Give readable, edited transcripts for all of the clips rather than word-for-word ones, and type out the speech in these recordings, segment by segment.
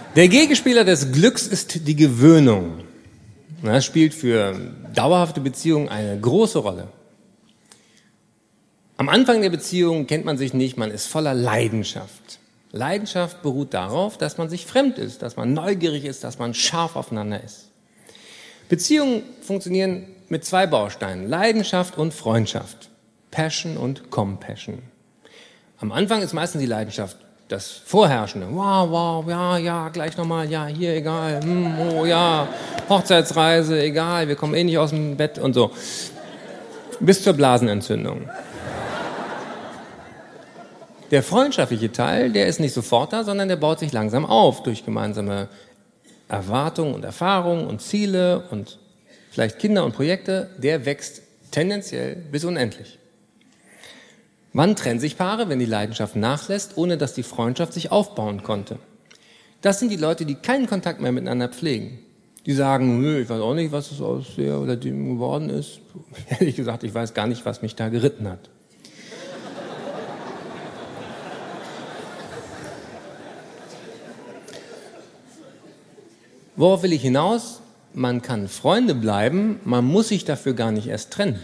Der Gegenspieler des Glücks ist die Gewöhnung. Das spielt für dauerhafte Beziehungen eine große Rolle. Am Anfang der Beziehung kennt man sich nicht, man ist voller Leidenschaft. Leidenschaft beruht darauf, dass man sich fremd ist, dass man neugierig ist, dass man scharf aufeinander ist. Beziehungen funktionieren mit 2 Bausteinen, Leidenschaft und Freundschaft, Passion und Compassion. Am Anfang ist meistens die Leidenschaft das Vorherrschende. Wow, ja, gleich nochmal, ja, hier, egal, oh ja, Hochzeitsreise, egal, wir kommen eh nicht aus dem Bett und so. Bis zur Blasenentzündung. Der freundschaftliche Teil, der ist nicht sofort da, sondern der baut sich langsam auf durch gemeinsame Erwartungen und Erfahrungen und Ziele und vielleicht Kinder und Projekte. Der wächst tendenziell bis unendlich. Wann trennen sich Paare, wenn die Leidenschaft nachlässt, ohne dass die Freundschaft sich aufbauen konnte? Das sind die Leute, die keinen Kontakt mehr miteinander pflegen. Die sagen, ich weiß auch nicht, was es aus der oder dem geworden ist. Ehrlich gesagt, ich weiß gar nicht, was mich da geritten hat. Worauf will ich hinaus? Man kann Freunde bleiben, man muss sich dafür gar nicht erst trennen.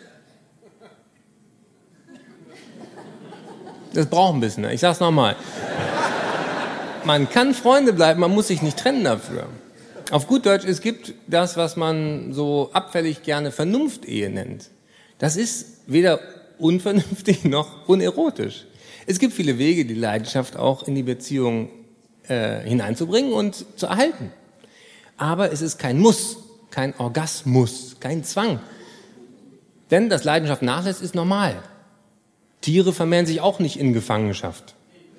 Das braucht ein bisschen, ne? Ich sag's nochmal. Man kann Freunde bleiben, man muss sich nicht trennen dafür. Auf gut Deutsch, es gibt das, was man so abfällig gerne Vernunft-Ehe nennt. Das ist weder unvernünftig noch unerotisch. Es gibt viele Wege, die Leidenschaft auch in die Beziehung hineinzubringen und zu erhalten. Aber es ist kein Muss, kein Orgasmus, kein Zwang. Denn dass Leidenschaft nachlässt, ist normal. Tiere vermehren sich auch nicht in Gefangenschaft.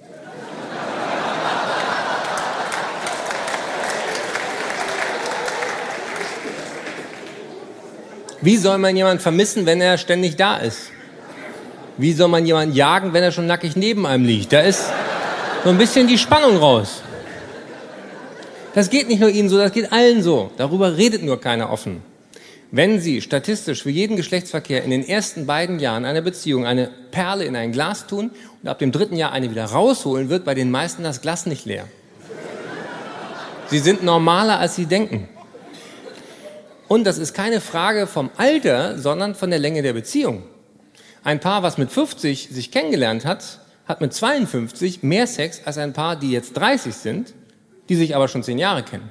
Wie soll man jemanden vermissen, wenn er ständig da ist? Wie soll man jemanden jagen, wenn er schon nackig neben einem liegt? Da ist so ein bisschen die Spannung raus. Das geht nicht nur Ihnen so, das geht allen so. Darüber redet nur keiner offen. Wenn Sie statistisch für jeden Geschlechtsverkehr in den ersten beiden Jahren einer Beziehung eine Perle in ein Glas tun und ab dem 3. Jahr eine wieder rausholen, wird bei den meisten das Glas nicht leer. Sie sind normaler, als Sie denken. Und das ist keine Frage vom Alter, sondern von der Länge der Beziehung. Ein Paar, was mit 50 sich kennengelernt hat, hat mit 52 mehr Sex als ein Paar, die jetzt 30 sind, die sich aber schon 10 Jahre kennen.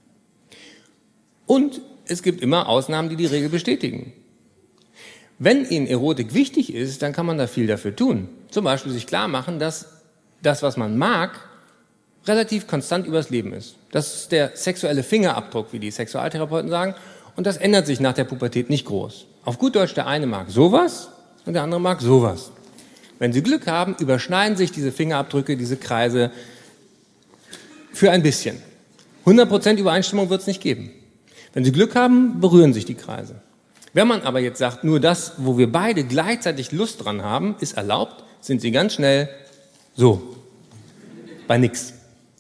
Und es gibt immer Ausnahmen, die die Regel bestätigen. Wenn Ihnen Erotik wichtig ist, dann kann man da viel dafür tun. Zum Beispiel sich klar machen, dass das, was man mag, relativ konstant übers Leben ist. Das ist der sexuelle Fingerabdruck, wie die Sexualtherapeuten sagen. Und das ändert sich nach der Pubertät nicht groß. Auf gut Deutsch, der eine mag sowas und der andere mag sowas. Wenn Sie Glück haben, überschneiden sich diese Fingerabdrücke, diese Kreise für ein bisschen. 100% Übereinstimmung wird es nicht geben. Wenn Sie Glück haben, berühren sich die Kreise. Wenn man aber jetzt sagt, nur das, wo wir beide gleichzeitig Lust dran haben, ist erlaubt, sind Sie ganz schnell so, bei nix.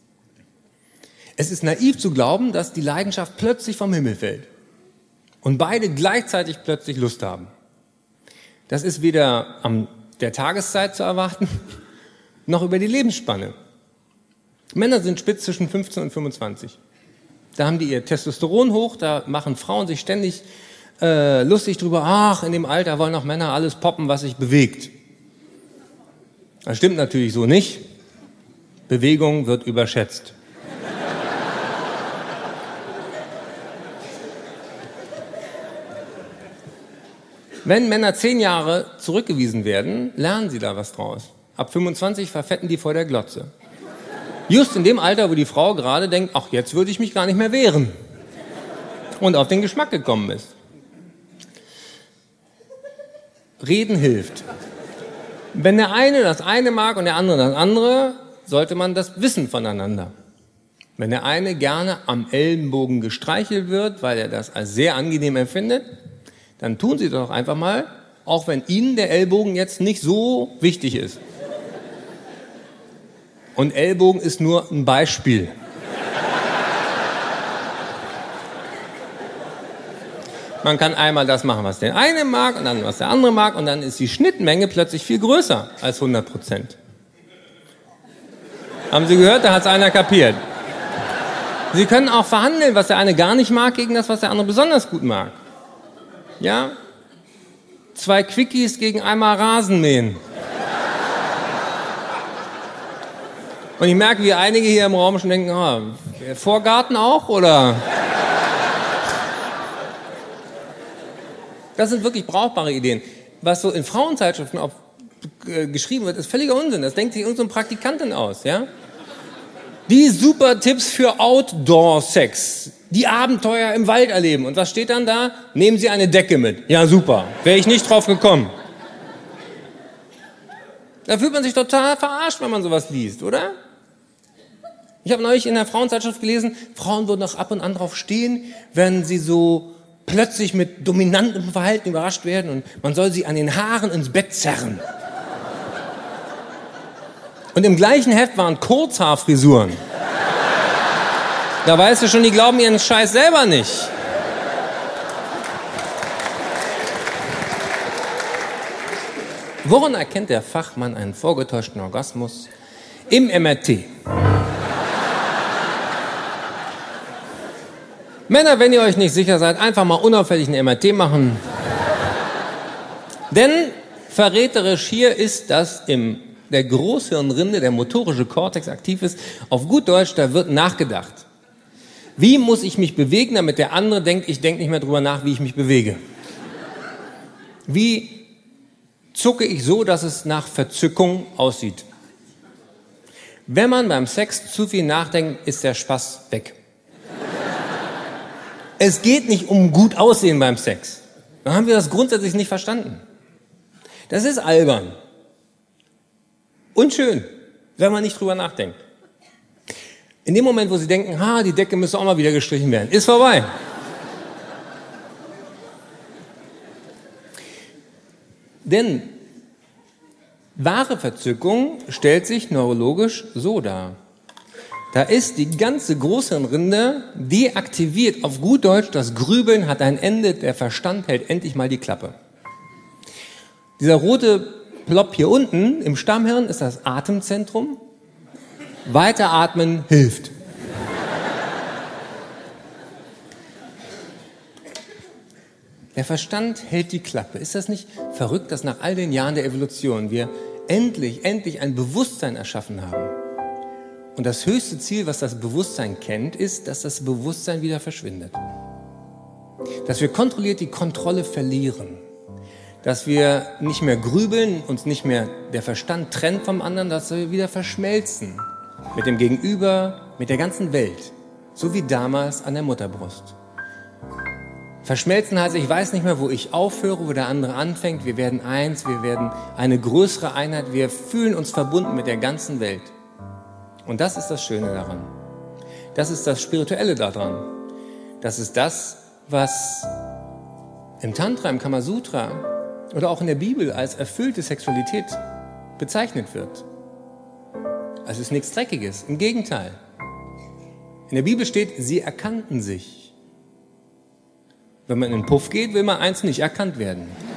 Es ist naiv zu glauben, dass die Leidenschaft plötzlich vom Himmel fällt und beide gleichzeitig plötzlich Lust haben. Das ist weder an der Tageszeit zu erwarten, noch über die Lebensspanne. Männer sind spitz zwischen 15 und 25. Da haben die ihr Testosteron hoch, da machen Frauen sich ständig lustig drüber, ach, in dem Alter wollen auch Männer alles poppen, was sich bewegt. Das stimmt natürlich so nicht. Bewegung wird überschätzt. Wenn Männer 10 Jahre zurückgewiesen werden, lernen sie da was draus. Ab 25 verfetten die vor der Glotze. Just in dem Alter, wo die Frau gerade denkt, ach, jetzt würde ich mich gar nicht mehr wehren. Und auf den Geschmack gekommen ist. Reden hilft. Wenn der eine das eine mag und der andere das andere, sollte man das wissen voneinander. Wenn der eine gerne am Ellenbogen gestreichelt wird, weil er das als sehr angenehm empfindet, dann tun Sie doch einfach mal, auch wenn Ihnen der Ellbogen jetzt nicht so wichtig ist. Und Ellbogen ist nur ein Beispiel. Man kann einmal das machen, was der eine mag und dann was der andere mag und dann ist die Schnittmenge plötzlich viel größer als 100%. Haben Sie gehört? Da hat es einer kapiert. Sie können auch verhandeln, was der eine gar nicht mag, gegen das, was der andere besonders gut mag. Ja? 2 Quickies gegen einmal Rasenmähen. Und ich merke, wie einige hier im Raum schon denken, Vorgarten auch, oder? Das sind wirklich brauchbare Ideen. Was so in Frauenzeitschriften auch geschrieben wird, ist völliger Unsinn. Das denkt sich irgendeine Praktikantin aus, ja? Die super Tipps für Outdoor-Sex. Die Abenteuer im Wald erleben. Und was steht dann da? Nehmen Sie eine Decke mit. Ja, super. Wäre ich nicht drauf gekommen. Da fühlt man sich total verarscht, wenn man sowas liest, oder? Ich habe neulich in der Frauenzeitschrift gelesen, Frauen würden auch ab und an drauf stehen, wenn sie so plötzlich mit dominantem Verhalten überrascht werden und man soll sie an den Haaren ins Bett zerren. Und im gleichen Heft waren Kurzhaarfrisuren. Da weißt du schon, die glauben ihren Scheiß selber nicht. Woran erkennt der Fachmann einen vorgetäuschten Orgasmus? Im MRT. Männer, wenn ihr euch nicht sicher seid, einfach mal unauffällig ein MRT machen. Denn verräterisch hier ist, dass in der Großhirnrinde der motorische Kortex aktiv ist. Auf gut Deutsch, da wird nachgedacht. Wie muss ich mich bewegen, damit der andere denkt, ich denke nicht mehr drüber nach, wie ich mich bewege? Wie zucke ich so, dass es nach Verzückung aussieht? Wenn man beim Sex zu viel nachdenkt, ist der Spaß weg. Es geht nicht um gut aussehen beim Sex. Dann haben wir das grundsätzlich nicht verstanden. Das ist albern. Und schön, wenn man nicht drüber nachdenkt. In dem Moment, wo Sie denken, die Decke müsste auch mal wieder gestrichen werden, ist vorbei. Denn wahre Verzückung stellt sich neurologisch so dar. Da ist die ganze Großhirnrinde deaktiviert. Auf gut Deutsch, das Grübeln hat ein Ende, der Verstand hält endlich mal die Klappe. Dieser rote Plop hier unten im Stammhirn ist das Atemzentrum. Weiteratmen hilft. Der Verstand hält die Klappe. Ist das nicht verrückt, dass nach all den Jahren der Evolution wir endlich ein Bewusstsein erschaffen haben? Und das höchste Ziel, was das Bewusstsein kennt, ist, dass das Bewusstsein wieder verschwindet. Dass wir kontrolliert die Kontrolle verlieren. Dass wir nicht mehr grübeln, uns nicht mehr der Verstand trennt vom anderen, dass wir wieder verschmelzen. Mit dem Gegenüber, mit der ganzen Welt. So wie damals an der Mutterbrust. Verschmelzen heißt, ich weiß nicht mehr, wo ich aufhöre, wo der andere anfängt. Wir werden eins, wir werden eine größere Einheit. Wir fühlen uns verbunden mit der ganzen Welt. Und das ist das Schöne daran. Das ist das Spirituelle daran. Das ist das, was im Tantra, im Kamasutra oder auch in der Bibel als erfüllte Sexualität bezeichnet wird. Es ist nichts Dreckiges, im Gegenteil. In der Bibel steht, sie erkannten sich. Wenn man in den Puff geht, will man eins nicht erkannt werden.